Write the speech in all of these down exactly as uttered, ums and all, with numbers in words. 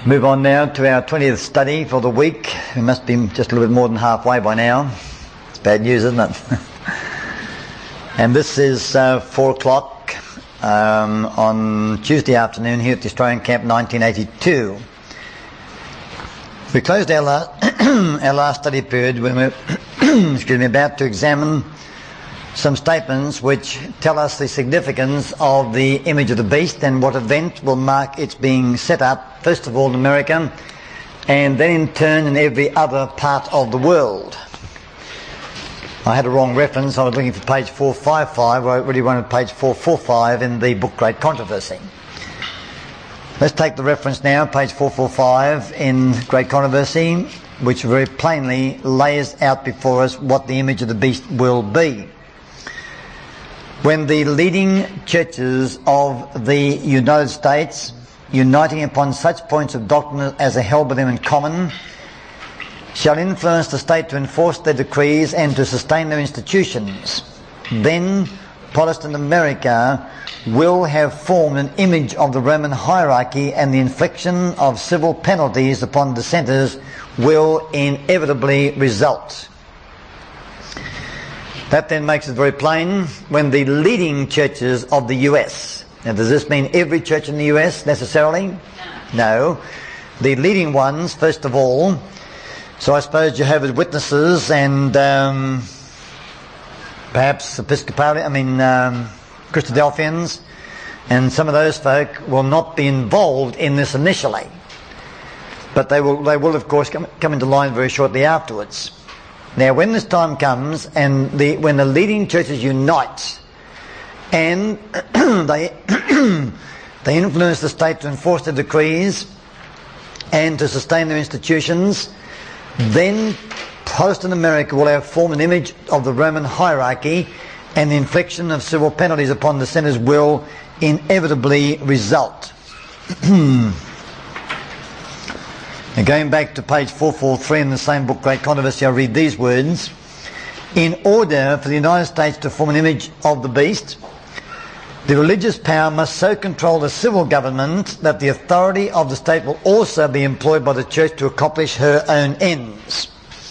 Move on now to our twentieth study for the week. We must be just a little bit more than halfway by now. It's bad news, isn't it? And this is uh, four o'clock um, on Tuesday afternoon here at the Australian Camp nineteen eighty-two. We closed our last, our last study period when we we're excuse me, about to examine some statements which tell us the significance of the image of the beast and what event will mark its being set up, first of all in America, and then in turn in every other part of the world. I had a wrong reference. I was looking for page four fifty-five. I really wanted page four forty-five in the book Great Controversy. Let's take the reference now, page four forty-five in Great Controversy, which very plainly lays out before us what the image of the beast will be. When the leading churches of the United States, uniting upon such points of doctrine as are held by them in common, shall influence the state to enforce their decrees and to sustain their institutions, then Protestant America will have formed an image of the Roman hierarchy, and the infliction of civil penalties upon dissenters will inevitably result. That then makes it very plain when the leading churches of the U S, now does this mean every church in the U S necessarily? No. No. The leading ones, first of all, so I suppose Jehovah's Witnesses and um, perhaps Episcopalian, I mean um, Christadelphians, and some of those folk will not be involved in this initially, but they will, they will of course come, come into line very shortly afterwards. Now, when this time comes and the, when the leading churches unite and they they influence the state to enforce their decrees and to sustain their institutions, then Protestant America will have formed an image of the Roman hierarchy, and the infliction of civil penalties upon dissenters will inevitably result. Now, going back to page four forty-three in the same book, Great Controversy, I read these words. In order for the United States to form an image of the beast, the religious power must so control the civil government that the authority of the state will also be employed by the church to accomplish her own ends.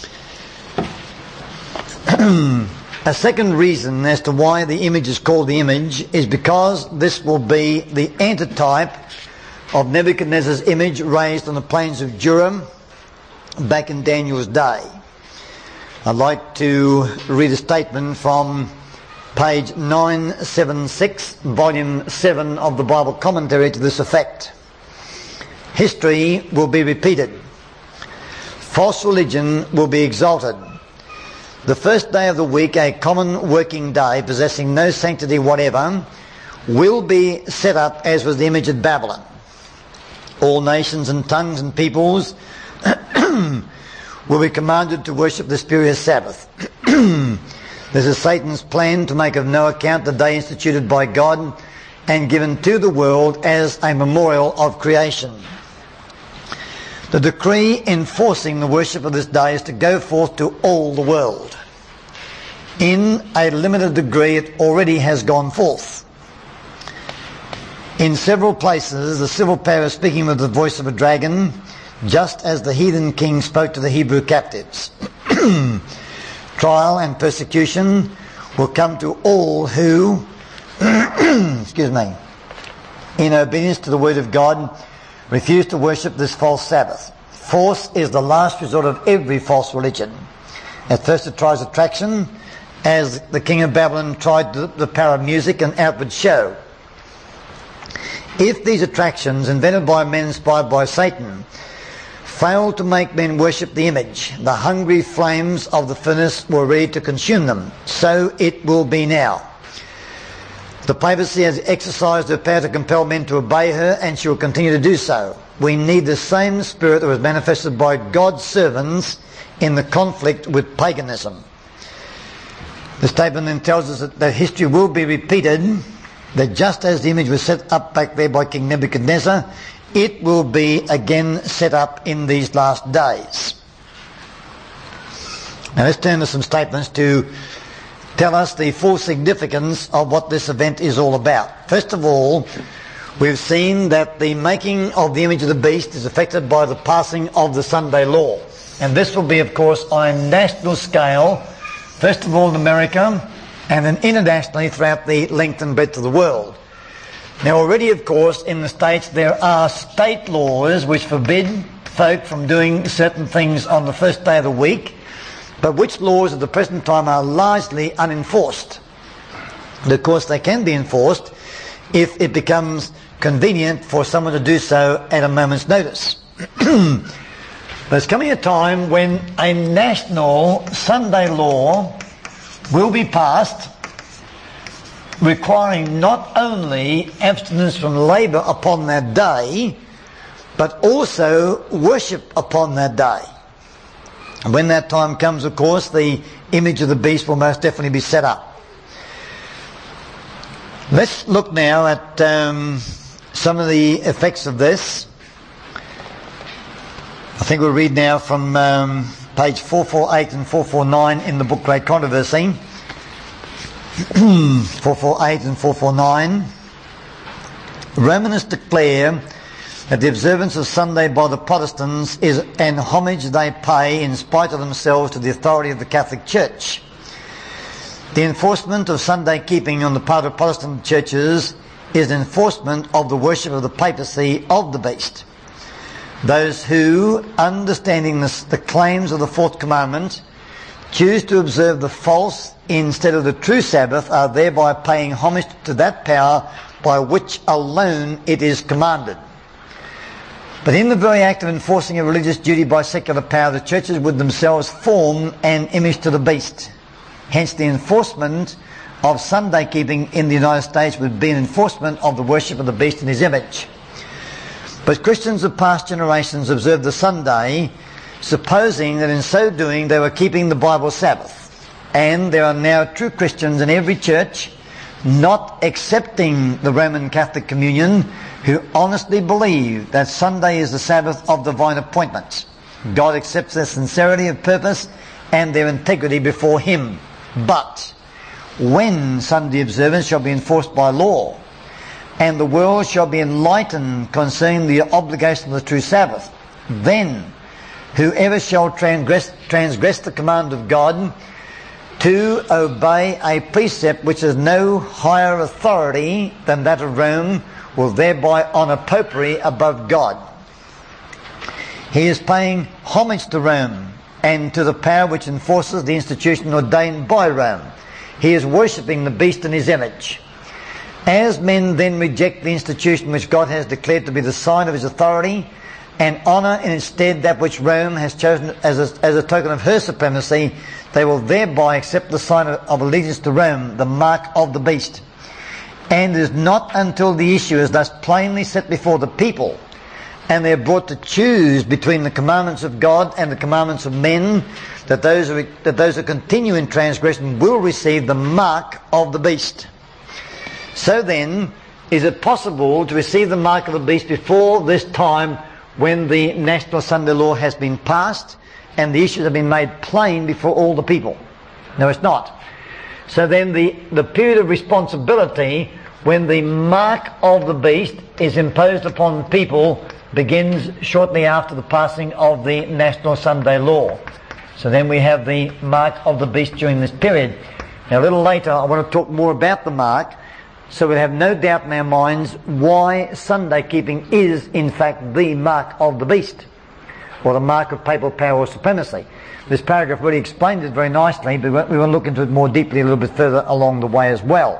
A second reason as to why the image is called the image is because this will be the antitype of Nebuchadnezzar's image raised on the plains of Dura back in Daniel's day. I'd like to read a statement from page nine seventy-six, volume seven of the Bible commentary to this effect. History will be repeated. False religion will be exalted. The first day of the week, a common working day possessing no sanctity whatever, will be set up as was the image at Babylon. All nations and tongues and peoples will be commanded to worship the spurious Sabbath. This is Satan's plan to make of no account the day instituted by God and given to the world as a memorial of creation. The decree enforcing the worship of this day is to go forth to all the world. In a limited degree, it already has gone forth. In several places, the civil power is speaking with the voice of a dragon, just as the heathen king spoke to the Hebrew captives. Trial and persecution will come to all who, excuse me, in obedience to the word of God, refuse to worship this false Sabbath. Force is the last resort of every false religion. At first it tries attraction, as the king of Babylon tried the, the power of music and outward show. If these attractions, invented by men inspired by Satan, fail to make men worship the image, the hungry flames of the furnace were ready to consume them. So it will be now. The papacy has exercised her power to compel men to obey her, and she will continue to do so. We need the same spirit that was manifested by God's servants in the conflict with paganism. The statement then tells us that, that history will be repeated, that just as the image was set up back there by King Nebuchadnezzar, it will be again set up in these last days. Now let's turn to some statements to tell us the full significance of what this event is all about. First of all, we've seen that the making of the image of the beast is affected by the passing of the Sunday law. And this will be, of course, on a national scale, first of all in America, and then internationally throughout the length and breadth of the world. Now already, of course, in the States there are state laws which forbid folk from doing certain things on the first day of the week, but which laws at the present time are largely unenforced. And of course they can be enforced if it becomes convenient for someone to do so at a moment's notice. But there's coming a time when a national Sunday law will be passed requiring not only abstinence from labour upon that day, but also worship upon that day. And when that time comes, of course, the image of the beast will most definitely be set up. Let's look now at um, some of the effects of this. I think we'll read now from um, page four forty-eight and four forty-nine in the book Great Controversy. four forty-eight and four forty-nine. Romanists declare that the observance of Sunday by the Protestants is an homage they pay in spite of themselves to the authority of the Catholic Church. The enforcement of Sunday keeping on the part of Protestant churches is an enforcement of the worship of the papacy of the beast. Those who, understanding this, the claims of the fourth commandment, choose to observe the false instead of the true Sabbath are thereby paying homage to that power by which alone it is commanded. But in the very act of enforcing a religious duty by secular power, the churches would themselves form an image to the beast. Hence the enforcement of Sunday keeping in the United States would be an enforcement of the worship of the beast in his image. But Christians of past generations observed the Sunday, supposing that in so doing they were keeping the Bible Sabbath. And there are now true Christians in every church, not accepting the Roman Catholic Communion, who honestly believe that Sunday is the Sabbath of divine appointment. God accepts their sincerity of purpose and their integrity before Him. But when Sunday observance shall be enforced by law, and the world shall be enlightened concerning the obligation of the true Sabbath, then whoever shall transgress, transgress the command of God to obey a precept which has no higher authority than that of Rome will thereby honour popery above God. He is paying homage to Rome and to the power which enforces the institution ordained by Rome. He is worshipping the beast in his image. As men then reject the institution which God has declared to be the sign of his authority and honour in its stead that which Rome has chosen as a, as a token of her supremacy, they will thereby accept the sign of, of allegiance to Rome, the mark of the beast. And it is not until the issue is thus plainly set before the people and they are brought to choose between the commandments of God and the commandments of men that those who, that those who continue in transgression will receive the mark of the beast. So then, is it possible to receive the mark of the beast before this time when the National Sunday Law has been passed and the issues have been made plain before all the people? No, it's not. So then the, the period of responsibility when the mark of the beast is imposed upon people begins shortly after the passing of the National Sunday Law. So then we have the mark of the beast during this period. Now a little later I want to talk more about the mark, so we have no doubt in our minds why Sunday keeping is in fact the mark of the beast, or the mark of papal power or supremacy. This paragraph really explains it very nicely, but we want to look into it more deeply a little bit further along the way as well.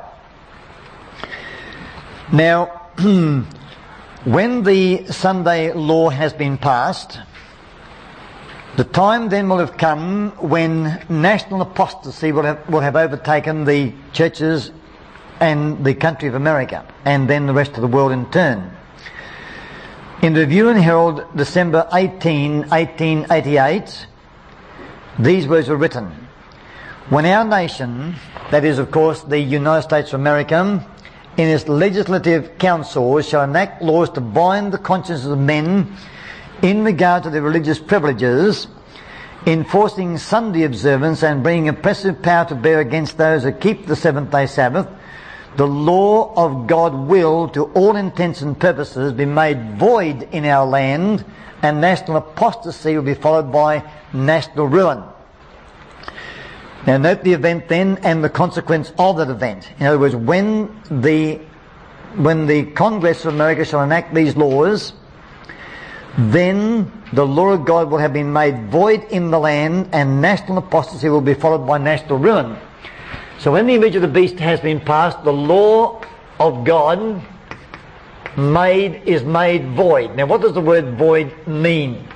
Now, when the Sunday law has been passed, the time then will have come when national apostasy will have, will have overtaken the churches and the country of America, and then the rest of the world in turn. In the Review and Herald, December eighteenth, eighteen eighty-eight, these words were written: "When our nation, that is of course the United States of America, in its legislative councils shall enact laws to bind the consciences of men in regard to their religious privileges, enforcing Sunday observance and bringing oppressive power to bear against those who keep the seventh day Sabbath, the law of God will, to all intents and purposes, be made void in our land, and national apostasy will be followed by national ruin. Now note the event then and the consequence of that event. In other words, when the when the Congress of America shall enact these laws, then the law of God will have been made void in the land, and national apostasy will be followed by national ruin. So when the image of the beast has been passed, the law of God made is made void. Now what does the word void mean?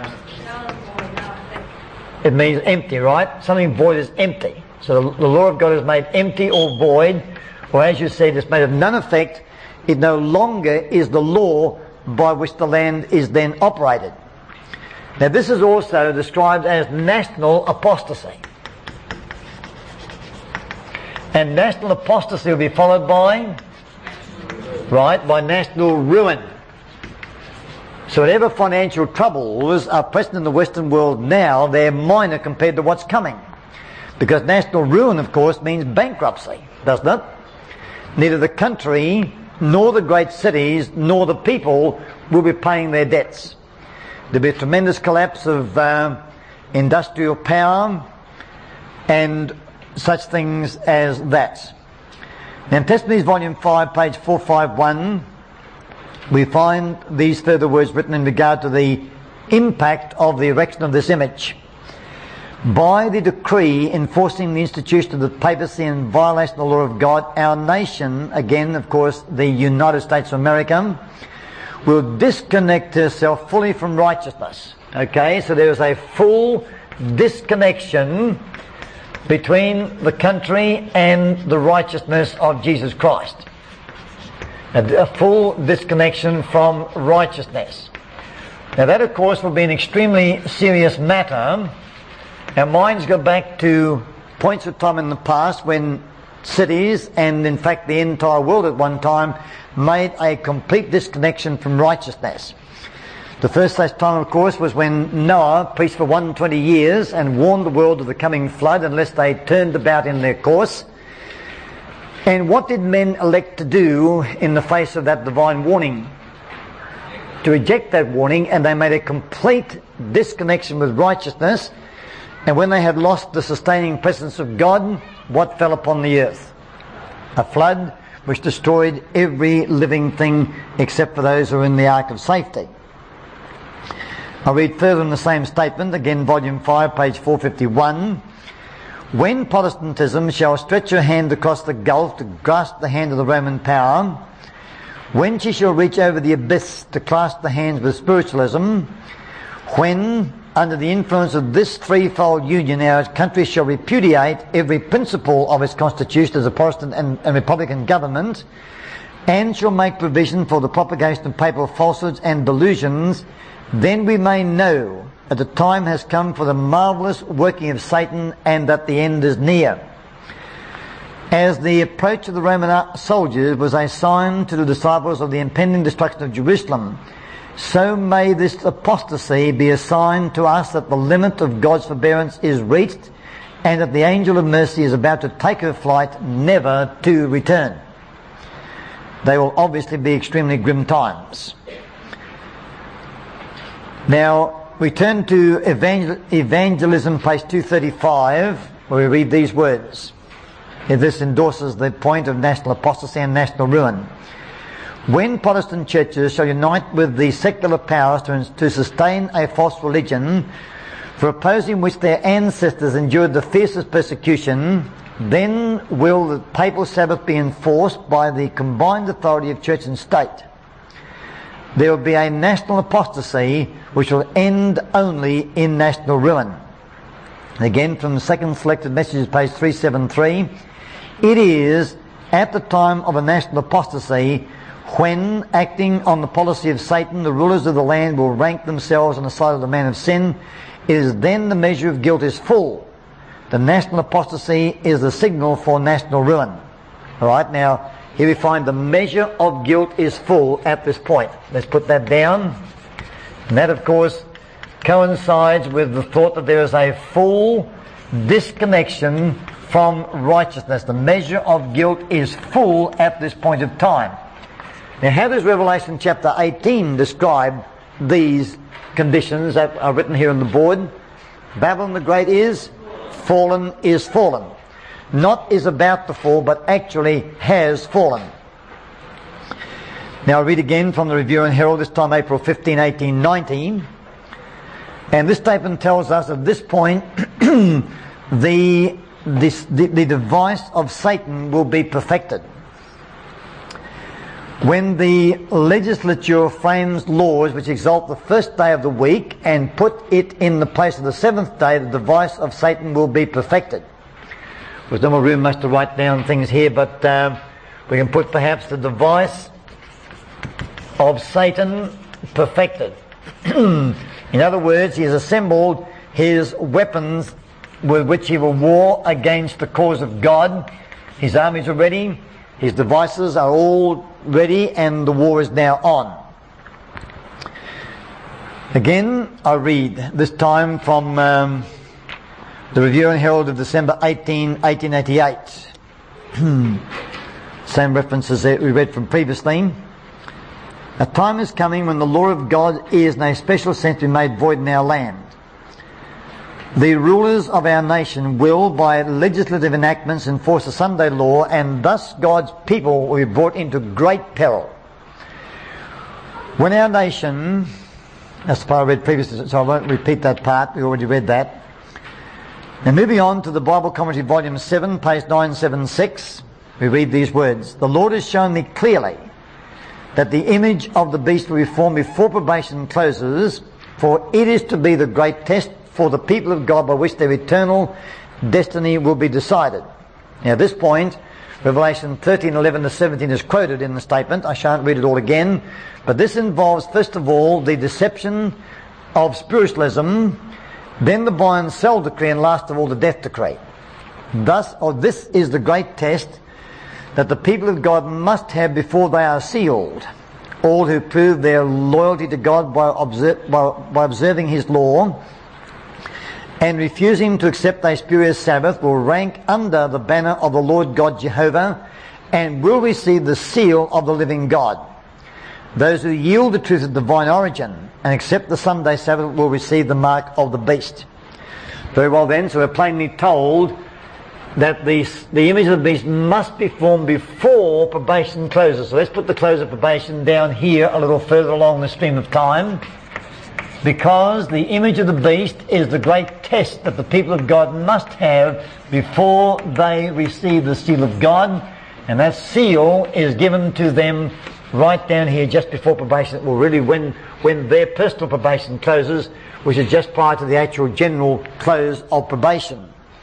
It means empty, right? Something void is empty. So the, the law of God is made empty or void, or as you said, it's made of none effect. It no longer is the law by which the land is then operated. Now this is also described as national apostasy. And national apostasy will be followed by, right, by national ruin. So whatever financial troubles are present in the Western world now, they're minor compared to what's coming. Because national ruin, of course, means bankruptcy, doesn't it? Neither the country, nor the great cities, nor the people will be paying their debts. There'll be a tremendous collapse of uh, industrial power and such things as that. Now in Testimonies Volume five, page four fifty-one, we find these further words written in regard to the impact of the erection of this image. By the decree enforcing the institution of the papacy in violation of the law of God, our nation, again of course the United States of America, will disconnect herself fully from righteousness. Okay, so there is a full disconnection between the country and the righteousness of Jesus Christ. A full disconnection from righteousness. Now that of course will be an extremely serious matter. Our minds go back to points of time in the past when cities, and in fact the entire world at one time, made a complete disconnection from righteousness. The first such time of course was when Noah preached for one hundred twenty years and warned the world of the coming flood unless they turned about in their course. And what did men elect to do in the face of that divine warning? To reject that warning, and they made a complete disconnection with righteousness. And when they had lost the sustaining presence of God, what fell upon the earth? A flood which destroyed every living thing except for those who were in the ark of safety. I'll read further in the same statement, again volume five, page four fifty-one. When Protestantism shall stretch her hand across the gulf to grasp the hand of the Roman power, when she shall reach over the abyss to clasp the hands with spiritualism, when, under the influence of this threefold union, our country shall repudiate every principle of its constitution as a Protestant and, and Republican government, and shall make provision for the propagation of papal falsehoods and delusions, then we may know that the time has come for the marvellous working of Satan, and that the end is near. As the approach of the Roman soldiers was a sign to the disciples of the impending destruction of Jerusalem, so may this apostasy be a sign to us that the limit of God's forbearance is reached, and that the angel of mercy is about to take her flight, never to return. They will obviously be extremely grim times. Now, we turn to evangel- Evangelism, page two thirty-five, where we read these words. This endorses the point of national apostasy and national ruin. When Protestant churches shall unite with the secular powers to, to sustain a false religion, for opposing which their ancestors endured the fiercest persecution, then will the papal Sabbath be enforced by the combined authority of church and state. There will be a national apostasy which will end only in national ruin. Again, from the second selected messages, page three seventy-three, it is at the time of a national apostasy when, acting on the policy of Satan, the rulers of the land will rank themselves on the side of the man of sin. It is then the measure of guilt is full. The national apostasy is the signal for national ruin. Alright, now here we find the measure of guilt is full at this point. Let's put that down. And that of course coincides with the thought that there is a full disconnection from righteousness. The measure of guilt is full at this point of time. Now, how does Revelation chapter eighteen describe these conditions that are written here on the board? Babylon the Great is fallen, is fallen. Not is about to fall, but actually has fallen. Now I read again from the Review and Herald, this time April fifteenth, eighteen ninety. And this statement tells us at this point the, this, the, the device of Satan will be perfected. When the legislature frames laws which exalt the first day of the week and put it in the place of the seventh day, the device of Satan will be perfected. There's no more room much to write down things here, but uh, we can put perhaps the device of Satan perfected. In other words, he has assembled his weapons with which he will war against the cause of God. His armies are ready, his devices are all ready, and the war is now on. Again, I read, this time from um, the Review and Herald of December eighteenth, eighteen eighty-eight. Same references that we read from previously. A time is coming when the law of God is in a special sense be made void in our land. The rulers of our nation will, by legislative enactments, enforce the Sunday law, and thus God's people will be brought into great peril. When our nation, that's the part I read previously, so I won't repeat that part, we already read that. Now moving on to the Bible Commentary Volume seven, page nine seventy-six, we read these words. The Lord has shown me clearly that the image of the beast will be formed before probation closes, for it is to be the great test for the people of God by which their eternal destiny will be decided. Now at this point, Revelation thirteen, eleven to seventeen is quoted in the statement. I shan't read it all again, but this involves first of all the deception of spiritualism, then the buy and sell decree, and last of all the death decree. Thus, or this is the great test that the people of God must have before they are sealed. All who prove their loyalty to God by, observe, by, by observing His law and refusing to accept a spurious Sabbath will rank under the banner of the Lord God Jehovah and will receive the seal of the living God. Those who yield the truth of divine origin and accept the Sunday Sabbath will receive the mark of the beast. Very well then, so we're plainly told that the, the image of the beast must be formed before probation closes. So let's put the close of probation down here a little further along the stream of time, because the image of the beast is the great test that the people of God must have before they receive the seal of God, and that seal is given to them right down here just before probation. Well, really when, when their personal probation closes, which is just prior to the actual general close of probation.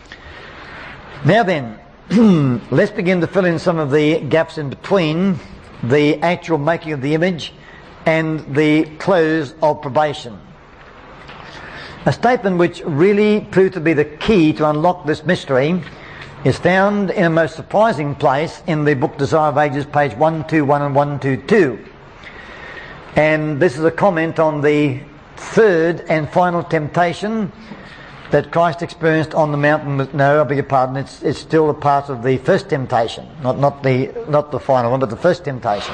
Now then, let's begin to fill in some of the gaps in between the actual making of the image and the close of probation. A statement which really proved to be the key to unlock this mystery is found in a most surprising place in the book Desire of Ages, page one twenty-one and one twenty-two. And this is a comment on the third and final temptation that Christ experienced on the mountain. No, I beg your pardon, it's, it's still a part of the first temptation, not, not, the, not the final one, but the first temptation.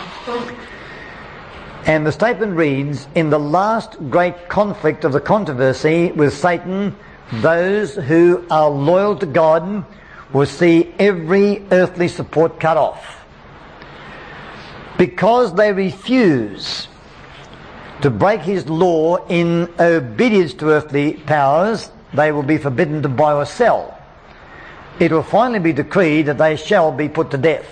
And the statement reads, in the last great conflict of the controversy with Satan, those who are loyal to God will see every earthly support cut off. Because they refuse to break His law in obedience to earthly powers, they will be forbidden to buy or sell. It will finally be decreed that they shall be put to death.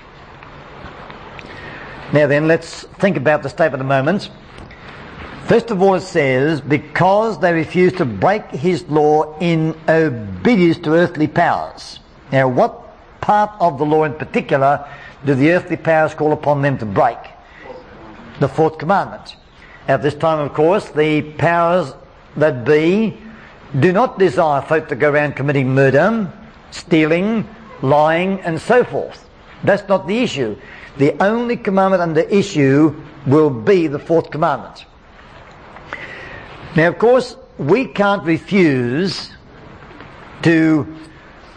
Now then, let's think about the statement a moment. First of all, it says, because they refuse to break His law in obedience to earthly powers. Now, what part of the law in particular do the earthly powers call upon them to break? The fourth commandment. At this time, of course, the powers that be do not desire folk to go around committing murder, stealing, lying, and so forth. That's not the issue. The only commandment under issue will be the fourth commandment. Now, of course, we can't refuse to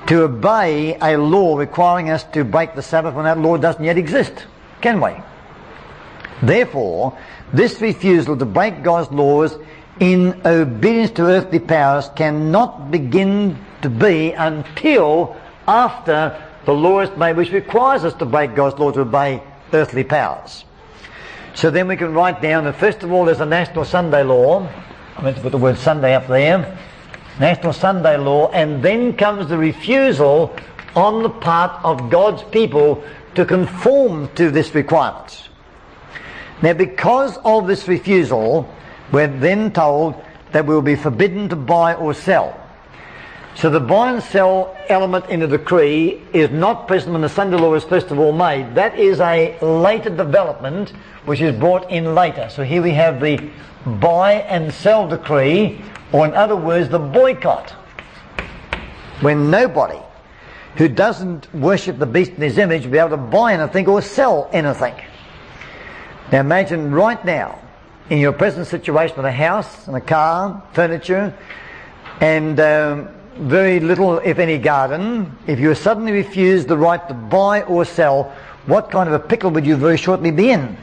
to obey a law requiring us to break the Sabbath when that law doesn't yet exist, can we? Therefore, this refusal to break God's laws in obedience to earthly powers cannot begin to be until after the law is made, which requires us to break God's law to obey earthly powers. So then we can write down that first of all there's a National Sunday Law. I meant to put the word Sunday up there. National Sunday Law, and then comes the refusal on the part of God's people to conform to this requirement. Now, because of this refusal, we're then told that we'll be forbidden to buy or sell. So the buy and sell element in the decree is not present when the Sunday Law is first of all made. That is a later development which is brought in later. So here we have the buy and sell decree, or in other words, the boycott. When nobody who doesn't worship the beast in his image will be able to buy anything or sell anything. Now imagine right now, in your present situation with a house and a car, furniture, and um, very little, if any, garden, if you suddenly refuse the right to buy or sell, what kind of a pickle would you very shortly be in?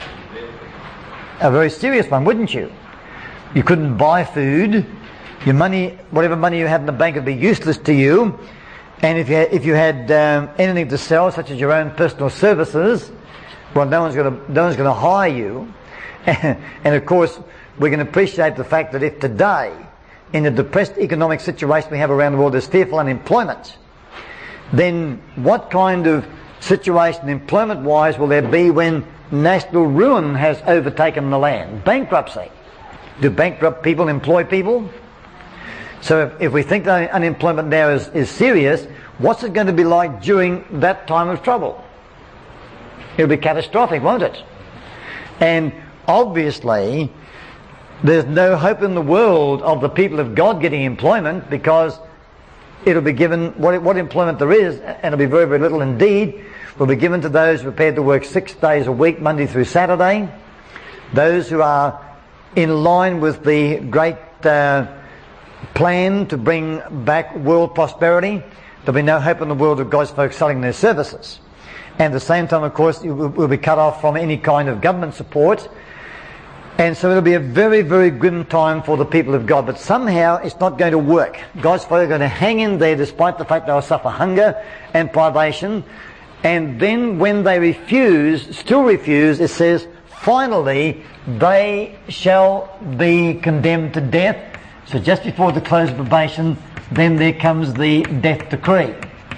A very serious one, wouldn't you? You couldn't buy food. Your money, whatever money you had in the bank, would be useless to you. And if you had, if you had um, anything to sell, such as your own personal services, well, no one's going to no one's going to hire you. And of course, we can appreciate the fact that if today, in the depressed economic situation we have around the world, there's fearful unemployment, then what kind of situation employment-wise will there be when national ruin has overtaken the land? Bankruptcy. Do bankrupt people employ people? So if, if we think that unemployment now is, is serious, what's it going to be like during that time of trouble? It'll be catastrophic, won't it? And obviously, there's no hope in the world of the people of God getting employment, because it'll be given, what, what employment there is, and it'll be very, very little indeed, will be given to those prepared to work six days a week, Monday through Saturday, those who are in line with the great uh, plan to bring back world prosperity. There'll be no hope in the world of God's folks selling their services. And at the same time, of course, we'll be cut off from any kind of government support. And so it'll be a very, very grim time for the people of God. But somehow it's not going to work. God's folk are going to hang in there despite the fact they'll suffer hunger and privation. And then when they refuse, still refuse, it says, finally, they shall be condemned to death. So just before the close of probation, then there comes the death decree.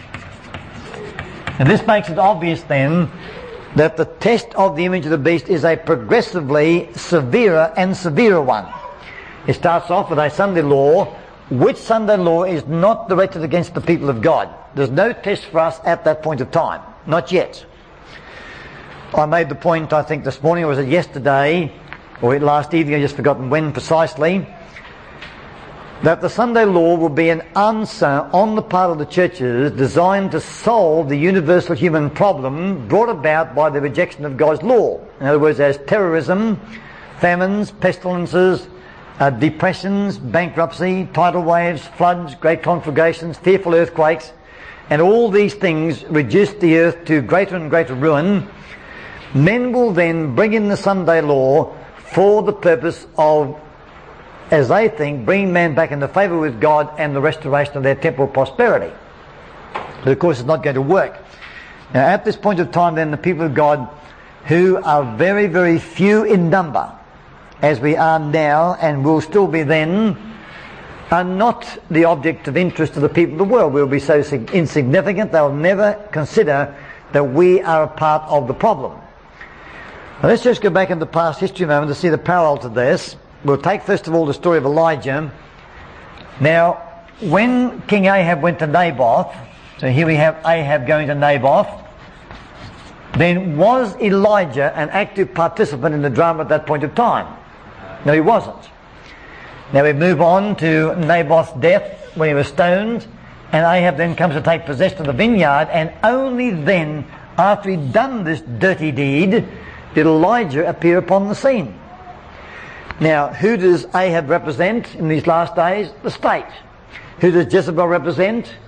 And this makes it obvious then that the test of the image of the beast is a progressively severer and severer one. It starts off with a Sunday law, which Sunday law is not directed against the people of God. There's no test for us at that point of time. Not yet. I made the point, I think this morning, or was it yesterday, or last evening, I've just forgotten when precisely, that the Sunday law will be an answer on the part of the churches designed to solve the universal human problem brought about by the rejection of God's law. In other words, as terrorism, famines, pestilences, uh, depressions, bankruptcy, tidal waves, floods, great conflagrations, fearful earthquakes, and all these things reduce the earth to greater and greater ruin, men will then bring in the Sunday law for the purpose of, as they think, bringing man back into favour with God and the restoration of their temporal prosperity. But of course it's not going to work. Now at this point of time then, the people of God, who are very, very few in number, as we are now and will still be then, are not the object of interest of the people of the world. We'll be so insignificant they'll never consider that we are a part of the problem. Now let's just go back into past history a moment to see the parallel to this. We'll take first of all the story of Elijah. Now, when King Ahab went to Naboth, so here we have Ahab going to Naboth, then was Elijah an active participant in the drama at that point of time? No, he wasn't. Now we move on to Naboth's death when he was stoned, and Ahab then comes to take possession of the vineyard, and only then, after he'd done this dirty deed, did Elijah appear upon the scene. Now, who does Ahab represent in these last days? The state. Who does Jezebel represent?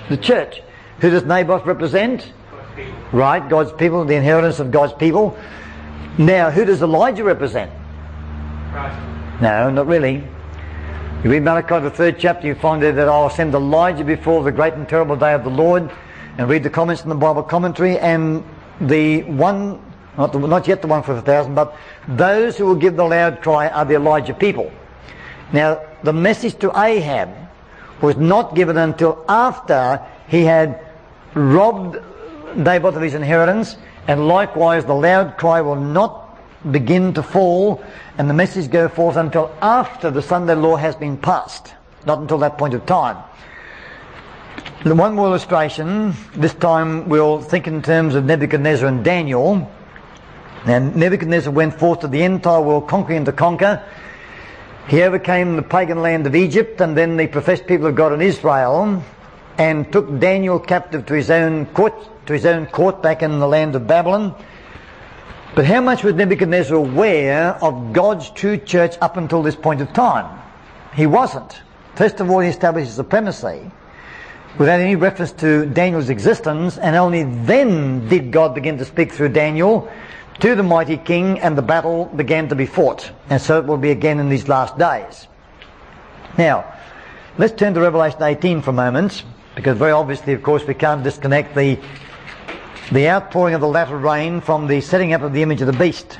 The church. Who does Naboth represent? Right, God's people, the inheritance of God's people. Now, who does Elijah represent? Christ. No, not really. You read Malachi, the third chapter, you find there that I'll send Elijah before the great and terrible day of the Lord, and read the comments in the Bible commentary, and the one, not, the, not yet the one for the thousand, but those who will give the loud cry are the Elijah people. Now, the message to Ahab was not given until after he had robbed Naboth of his inheritance, and likewise the loud cry will not begin to fall and the message go forth until after the Sunday law has been passed, not until that point of time. The one more illustration, this time we'll think in terms of Nebuchadnezzar and Daniel. And Nebuchadnezzar went forth to the entire world conquering to conquer. He overcame the pagan land of Egypt and then the professed people of God in Israel, and took Daniel captive to his own court, to his own court back in the land of Babylon. But how much was Nebuchadnezzar aware of God's true church up until this point of time? He wasn't. First of all, he established his supremacy without any reference to Daniel's existence, and only then did God begin to speak through Daniel to the mighty king, and the battle began to be fought. And so it will be again in these last days. Now, let's turn to Revelation eighteen for a moment, because very obviously, of course, we can't disconnect the the outpouring of the latter rain from the setting up of the image of the beast.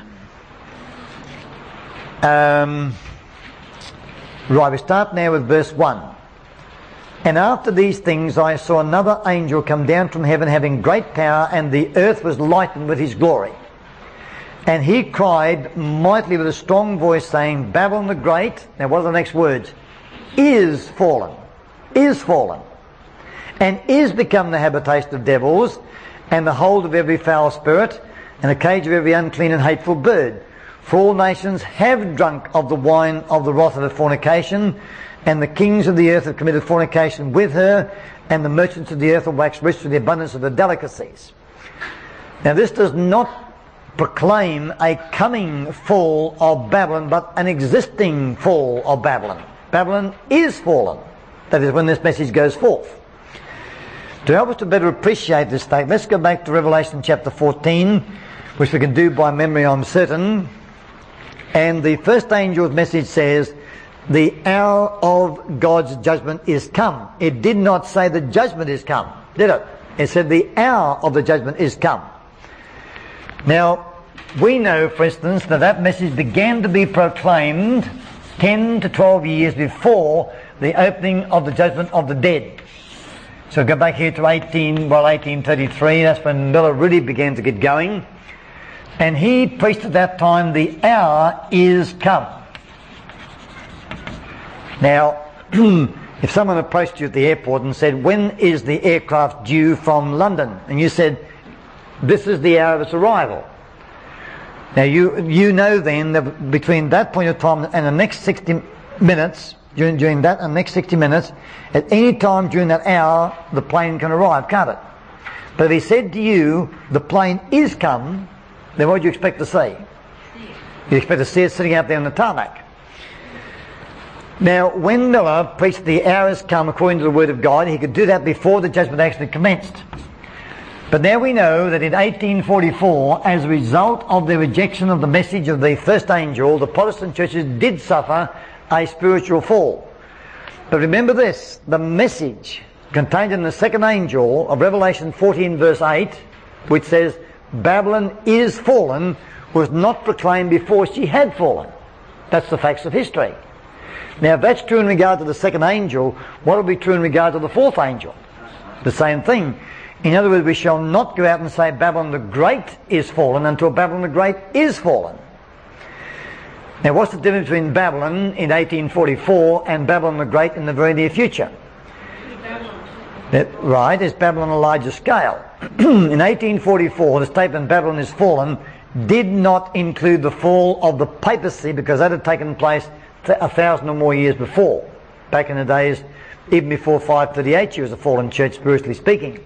Um, right, we start now with verse one. And after these things I saw another angel come down from heaven, having great power, and the earth was lightened with his glory. And he cried mightily with a strong voice, saying, Babylon the Great, now what are the next words? Is fallen, is fallen, and is become the habitation of devils, and the hold of every foul spirit, and a cage of every unclean and hateful bird. For all nations have drunk of the wine of the wrath of her fornication, and the kings of the earth have committed fornication with her, and the merchants of the earth have waxed rich through the abundance of her delicacies. Now this does not proclaim a coming fall of Babylon, but an existing fall of Babylon. Babylon is fallen. That is when this message goes forth. To help us to better appreciate this fact, let's go back to Revelation chapter fourteen, which we can do by memory, I'm certain. And the first angel's message says, the hour of God's judgment is come. It did not say the judgment is come, did it? It said the hour of the judgment is come. Now, we know, for instance, that that message began to be proclaimed ten to twelve years before the opening of the judgment of the dead. So go back here to eighteen, well, eighteen thirty-three, that's when Miller really began to get going. And he preached at that time, the hour is come. Now, if someone approached you at the airport and said, when is the aircraft due from London? And you said, this is the hour of its arrival. Now you you know then that between that point of time and the next sixty minutes, during, during that and the next sixty minutes, at any time during that hour, the plane can arrive, can't it? But if he said to you, the plane is come, then what do you expect to see? You expect to see it sitting out there on the tarmac. Now, when Miller preached the hour has come according to the word of God, he could do that before the judgment actually commenced. But now we know that in eighteen forty-four, as a result of the rejection of the message of the first angel, the Protestant churches did suffer a spiritual fall. But remember this, the message contained in the second angel of Revelation fourteen verse eight, which says, Babylon is fallen, was not proclaimed before she had fallen. That's the facts of history. Now if that's true in regard to the second angel, what will be true in regard to the fourth angel? The same thing. In other words, we shall not go out and say Babylon the Great is fallen until Babylon the Great is fallen. Now what's the difference between Babylon in eighteen forty-four and Babylon the Great in the very near future? That, right, is Babylon on a larger scale. In eighteen forty-four, the statement Babylon is fallen did not include the fall of the papacy, because that had taken place a thousand or more years before. Back in the days, even before five thirty-eight, she was a fallen church, spiritually speaking.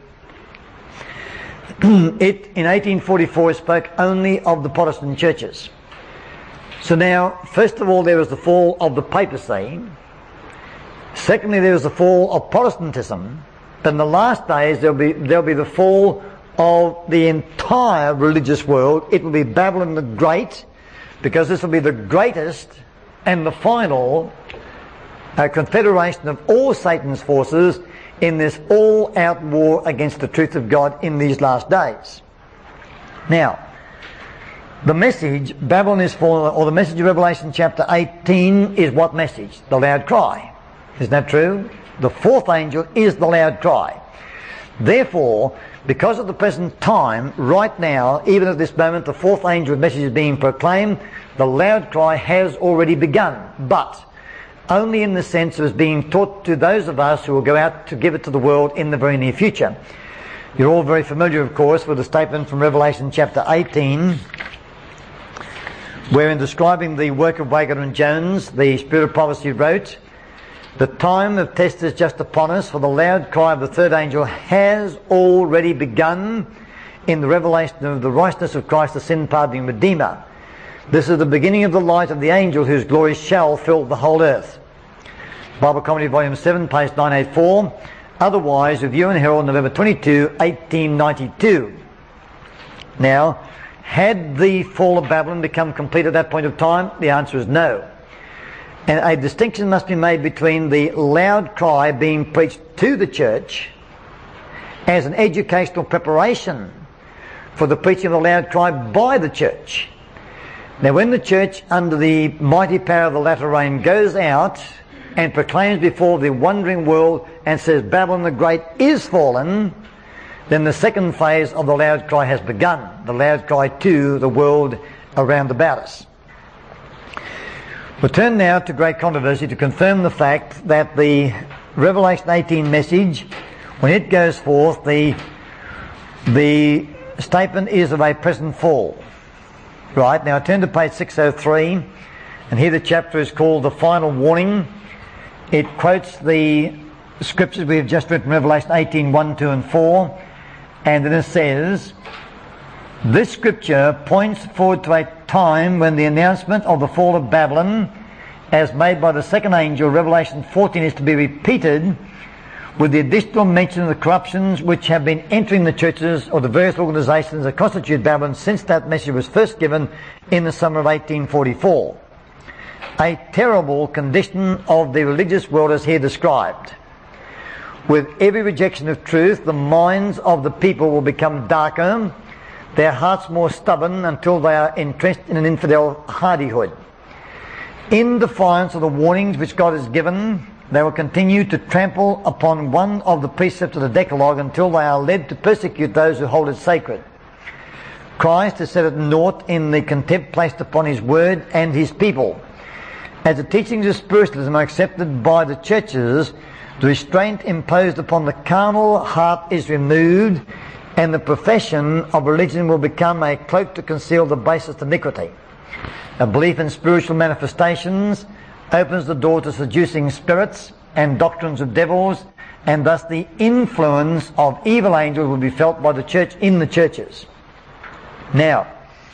It, in eighteen forty-four, spoke only of the Protestant churches. So now, first of all, there was the fall of the papacy. Secondly, there was the fall of Protestantism. But in the last days there'll be there'll be the fall of the entire religious world. It will be Babylon the Great, because this will be the greatest and the final uh, confederation of all Satan's forces in this all-out war against the truth of God in these last days. Now, the message, Babylon is fallen, or the message of Revelation chapter eighteen is what message? The loud cry. Isn't that true? The fourth angel is the loud cry. Therefore, because of the present time, right now, even at this moment, the fourth angel's message is being proclaimed, the loud cry has already begun, but only in the sense of being taught to those of us who will go out to give it to the world in the very near future. You're all very familiar, of course, with the statement from Revelation chapter eighteen, where in describing the work of Waygar and Jones, the Spirit of Prophecy wrote, "The time of test is just upon us, for the loud cry of the third angel has already begun in the revelation of the righteousness of Christ, the sin-pardoning Redeemer. This is the beginning of the light of the angel whose glory shall fill the whole earth." Bible Commentary, Volume seven, page nine eighty-four. Otherwise, Review and Herald, November twenty-second, eighteen ninety-two. Now, had the fall of Babylon become complete at that point of time? The answer is no. And a distinction must be made between the loud cry being preached to the church as an educational preparation for the preaching of the loud cry by the church. Now, when the church, under the mighty power of the latter rain, goes out and proclaims before the wondering world and says Babylon the Great is fallen, then the second phase of the loud cry has begun, the loud cry to the world around about us. We'll turn now to great controversy to confirm the fact that the Revelation eighteen message, when it goes forth, the, the statement is of a present fall. Right, now turn to page six oh three, and here the chapter is called The Final Warning. It quotes the scriptures we have just read from Revelation eighteen, one, two and four, and then it says, "This scripture points forward to a time when the announcement of the fall of Babylon, as made by the second angel, Revelation fourteen, is to be repeated, with the additional mention of the corruptions which have been entering the churches or the various organizations that constitute Babylon since that message was first given in the summer of eighteen forty-four. A terrible condition of the religious world is here described. With every rejection of truth, the minds of the people will become darker, their hearts more stubborn, until they are entrenched in an infidel hardihood. In defiance of the warnings which God has given, they will continue to trample upon one of the precepts of the Decalogue until they are led to persecute those who hold it sacred. Christ has set it naught in the contempt placed upon his word and his people. As the teachings of spiritualism are accepted by the churches, the restraint imposed upon the carnal heart is removed, and the profession of religion will become a cloak to conceal the basest iniquity. A belief in spiritual manifestations opens the door to seducing spirits and doctrines of devils, and thus the influence of evil angels will be felt by the church in the churches. Now,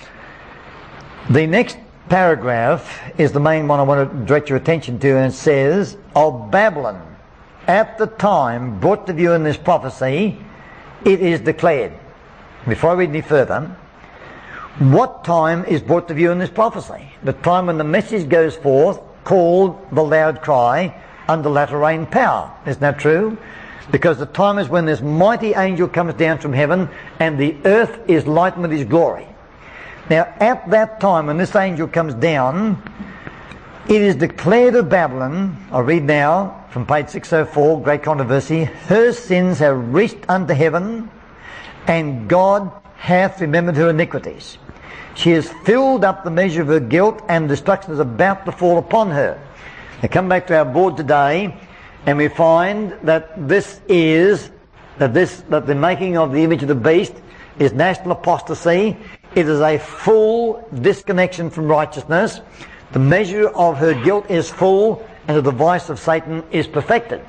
the next paragraph is the main one I want to direct your attention to, and it says, "Of Babylon, at the time brought to view in this prophecy, it is declared." Before I read any further, what time is brought to view in this prophecy? The time when the message goes forth, called the loud cry, under latter rain power. Isn't that true? Because the time is when this mighty angel comes down from heaven and the earth is lightened with his glory. Now, at that time when this angel comes down, it is declared of Babylon, I read now from page six oh four, Great Controversy, "Her sins have reached unto heaven, and God hath remembered her iniquities. She has filled up the measure of her guilt, and destruction is about to fall upon her." Now come back to our board today, and we find that this is, that this, that the making of the image of the beast is national apostasy. It is a full disconnection from righteousness. The measure of her guilt is full, and the device of Satan is perfected.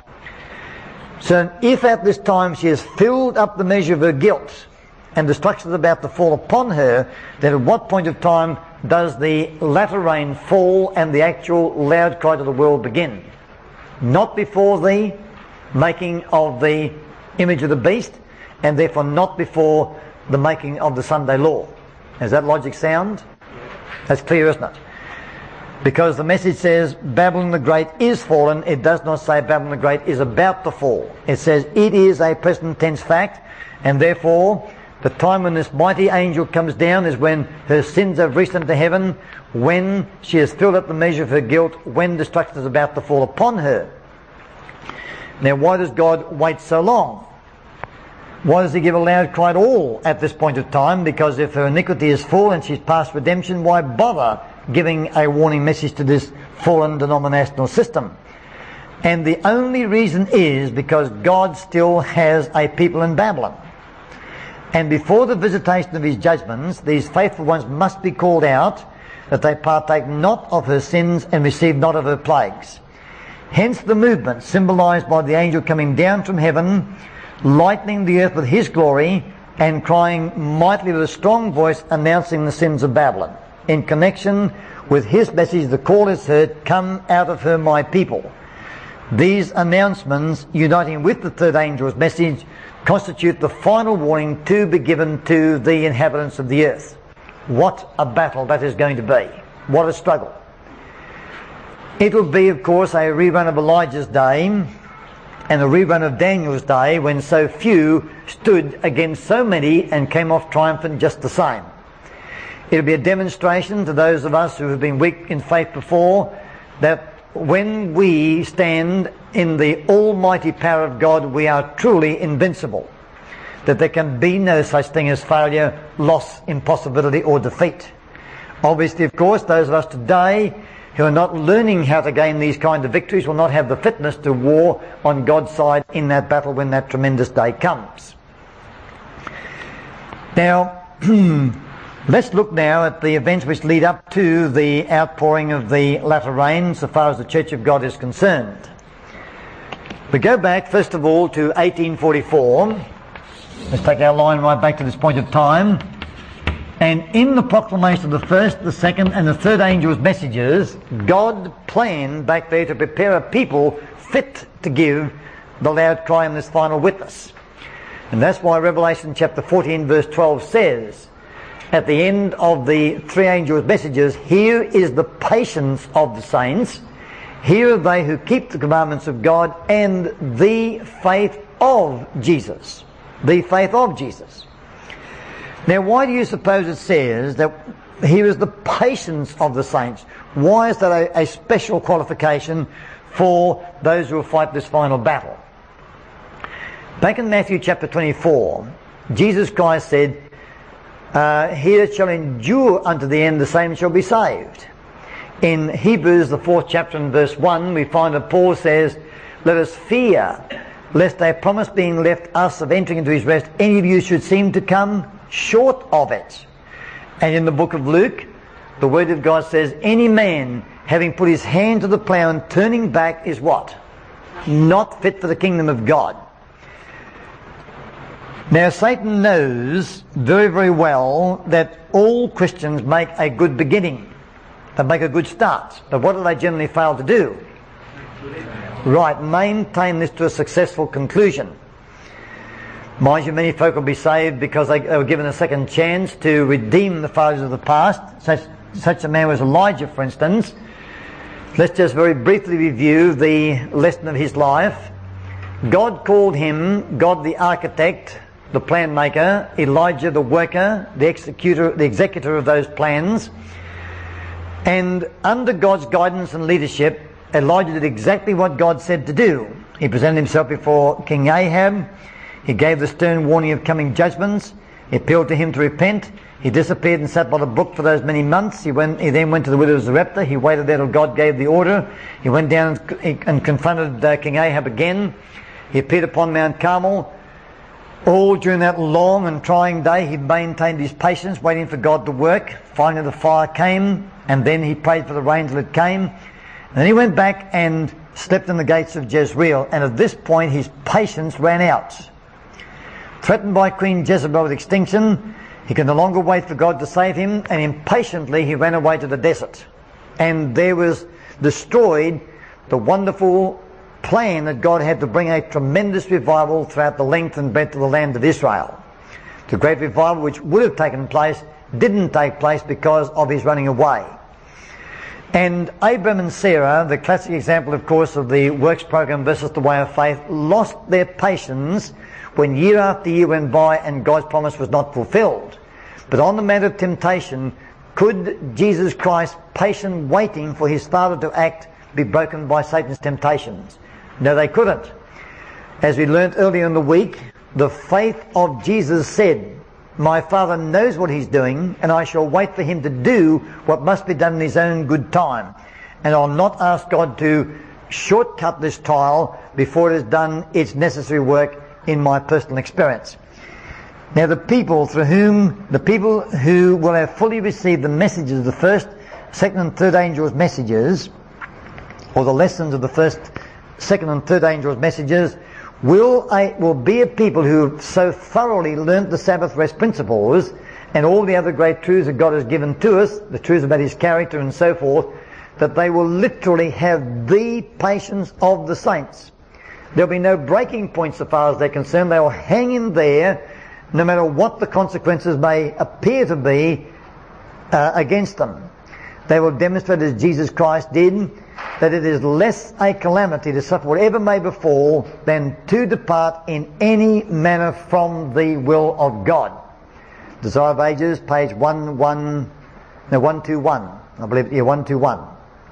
So if at this time she has filled up the measure of her guilt, and destruction is about to fall upon her, then at what point of time does the latter rain fall and the actual loud cry to the world begin? Not before the making of the image of the beast, and therefore not before the making of the Sunday law. Is that logic sound? That's clear, isn't it? Because the message says Babylon the Great is fallen, it does not say Babylon the Great is about to fall. It says it is a present tense fact, and therefore the time when this mighty angel comes down is when her sins have reached unto heaven, when she has filled up the measure of her guilt, when destruction is about to fall upon her. Now, why does God wait so long? Why does he give a loud cry at all at this point of time? Because if her iniquity is full and she's past redemption, why bother giving a warning message to this fallen denominational system? And the only reason is because God still has a people in Babylon. And before the visitation of his judgments, these faithful ones must be called out, that they partake not of her sins and receive not of her plagues. Hence the movement symbolized by the angel coming down from heaven, lightening the earth with his glory, and crying mightily with a strong voice, announcing the sins of Babylon. In connection with his message, the call is heard, "Come out of her, my people." These announcements, uniting with the third angel's message, constitute the final warning to be given to the inhabitants of the earth. What a battle that is going to be. What a struggle. It will be, of course, a rerun of Elijah's day and a rerun of Daniel's day, when so few stood against so many and came off triumphant just the same. It will be a demonstration to those of us who have been weak in faith before, that when we stand in the almighty power of God, we are truly invincible. That there can be no such thing as failure, loss, impossibility or defeat. Obviously, of course, those of us today who are not learning how to gain these kind of victories will not have the fitness to war on God's side in that battle when that tremendous day comes. Now, let's look now at the events which lead up to the outpouring of the latter rain so far as the Church of God is concerned. We go back, first of all, to eighteen forty-four. Let's take our line right back to this point of time. And in the proclamation of the first, the second, and the third angel's messages, God planned back there to prepare a people fit to give the loud cry in this final witness. And that's why Revelation chapter fourteen verse twelve says, at the end of the three angels' messages, "Here is the patience of the saints, here are they who keep the commandments of God and the faith of Jesus." The faith of Jesus. Now, why do you suppose it says that here is the patience of the saints? Why is that a, a special qualification for those who will fight this final battle? Back in Matthew chapter twenty-four, Jesus Christ said, uh, "He that shall endure unto the end, the same shall be saved." In Hebrews, the fourth chapter and verse one, we find that Paul says, "Let us fear, lest a promise being left us of entering into his rest, any of you should seem to come short of it." And in the book of Luke, the word of God says, "Any man having put his hand to the plough and turning back is" what? "Not fit for the kingdom of God." Now, Satan knows very, very well that all Christians make a good beginning. They make a good start. But what do they generally fail to do? Right, maintain this to a successful conclusion. Mind you, many folk will be saved because they were given a second chance to redeem the failures of the past. Such, such a man was Elijah, for instance. Let's just very briefly review the lesson of his life. God called him, God the architect, the plan maker, Elijah the worker, the executor, the executor of those plans. And under God's guidance and leadership, Elijah did exactly what God said to do. He presented himself before King Ahab. He gave the stern warning of coming judgments. He appealed to him to repent. He disappeared and sat by the brook for those many months. He went. He then went to the widow of Zarephath. He waited there till God gave the order. He went down and, and confronted uh, King Ahab again. He appeared upon Mount Carmel. All during that long and trying day, he maintained his patience, waiting for God to work. Finally the fire came, and then he prayed for the rain till it came. And then he went back and slept in the gates of Jezreel. And at this point, his patience ran out. Threatened by Queen Jezebel with extinction, he could no longer wait for God to save him, and impatiently he ran away to the desert. And there was destroyed the wonderful plan that God had to bring a tremendous revival throughout the length and breadth of the land of Israel. The great revival which would have taken place didn't take place because of his running away. And Abraham and Sarah, the classic example, of course, of the works program versus the way of faith, lost their patience when year after year went by and God's promise was not fulfilled. But on the matter of temptation, could Jesus Christ, patient waiting for his Father to act, be broken by Satan's temptations? No, they couldn't. As we learnt earlier in the week, the faith of Jesus said, my Father knows what he's doing, and I shall wait for him to do what must be done in his own good time. And I'll not ask God to shortcut this trial before it has done its necessary work in my personal experience. Now the people through whom, the people who will have fully received the messages of the first, second and third angels' messages, or the lessons of the first, second and third angels' messages, will a, will be a people who have so thoroughly learnt the Sabbath rest principles and all the other great truths that God has given to us, the truths about his character and so forth, that they will literally have the patience of the saints. There'll be no breaking points so far as they're concerned. They will hang in there no matter what the consequences may appear to be uh, against them. They will demonstrate, as Jesus Christ did, that it is less a calamity to suffer whatever may befall than to depart in any manner from the will of God. Desire of Ages, page one one, no, one two one. I believe, yeah, one two one.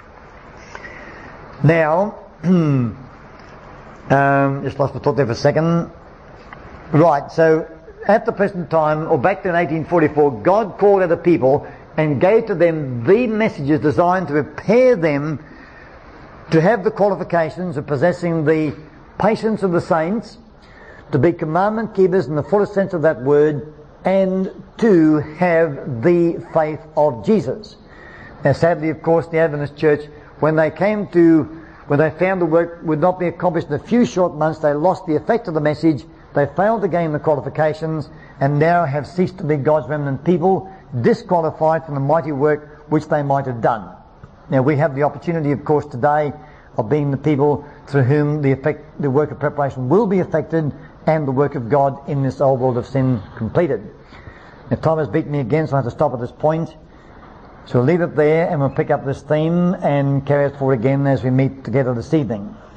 Now, um, just lost my thought there for a second. Right, so at the present time, or back in eighteen forty-four, God called out a people and gave to them the messages designed to prepare them to have the qualifications of possessing the patience of the saints, to be commandment keepers in the fullest sense of that word, and to have the faith of Jesus. Now sadly, of course, the Adventist Church, when they came to, when they found the work would not be accomplished in a few short months, they lost the effect of the message, they failed to gain the qualifications, and now have ceased to be God's remnant people, disqualified from the mighty work which they might have done. Now we have the opportunity, of course, today of being the people through whom the effect, the work of preparation will be effected and the work of God in this old world of sin completed. Now time has beaten me again, so I have to stop at this point. So we'll leave it there and we'll pick up this theme and carry it forward again as we meet together this evening.